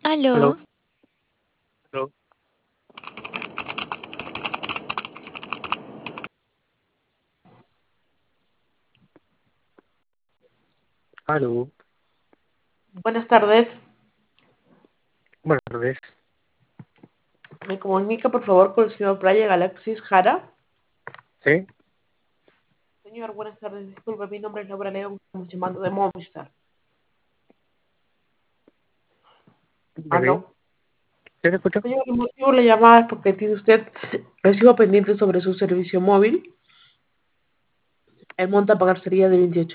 Aló, Aló, aló, aló. buenas tardes. Buenas tardes. Me comunica por favor con el señor Brian Alexis Jara. ¿Sí? Señor, buenas tardes. Disculpe, mi nombre es Laura León. Estamos llamando de Movistar. ¿Bebé? Aló. ¿Sí te escucho? Señor, el motivo de la llamada es porque tiene usted recibo pendiente sobre su servicio móvil. El monto a pagar sería de 28